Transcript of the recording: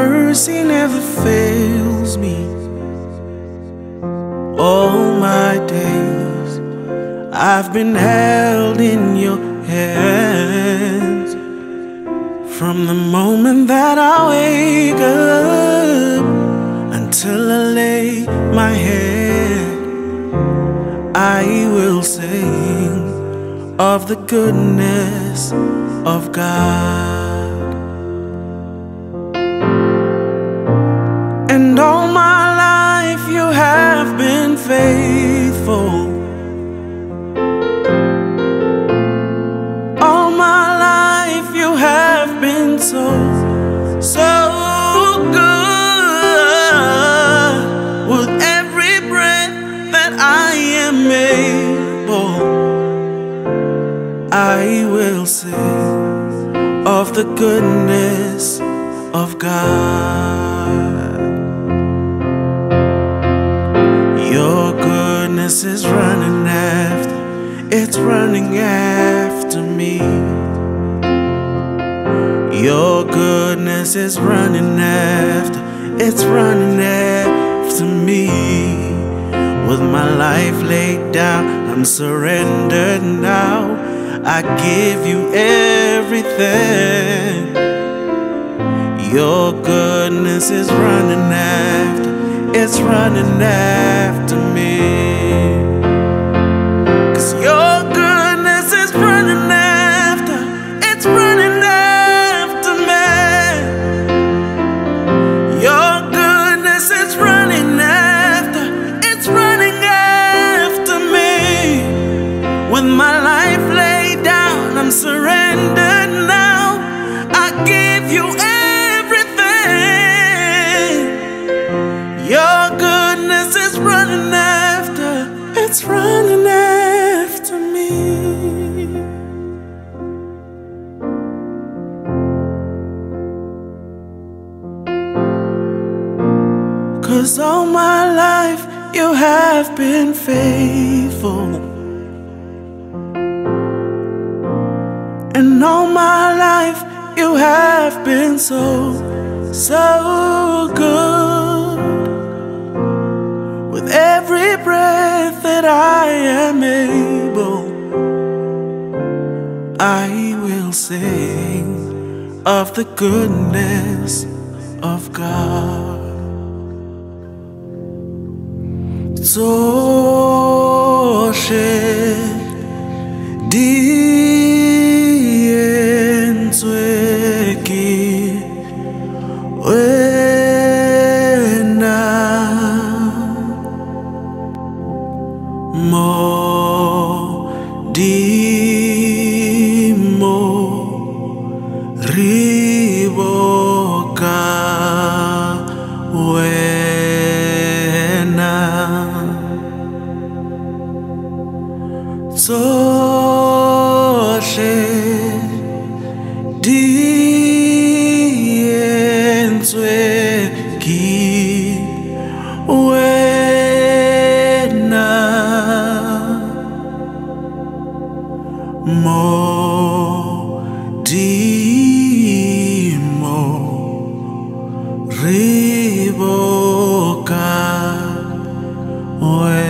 mercy never fails me. All my days I've been held in your hands. From the moment that I wake up until I lay my head, I will sing of the goodness of God. And all my life you have been faithful. All my life you have been so good. With every breath that I am able, I will sing of the goodness of God. Your goodness is running after, it's running after me. Your goodness is running after, it's running after me. With my life laid down, I'm surrendered now. I give you everything. Your goodness is running after, it's running after me. 'Cause your goodness is running after, it's running after me. Your goodness is running after, it's running after me. With my life laid down, I'm surrendered now. I give you everything. Your goodness is running after, it's running after me. 'Cause all my life you have been faithful. And all my life you have been so good. With every breath that I am able, I will sing of the goodness of God. Toshe dienzweki wena mo dimo riboka wena Toshe dienzweki wena mo dimo riboka wena.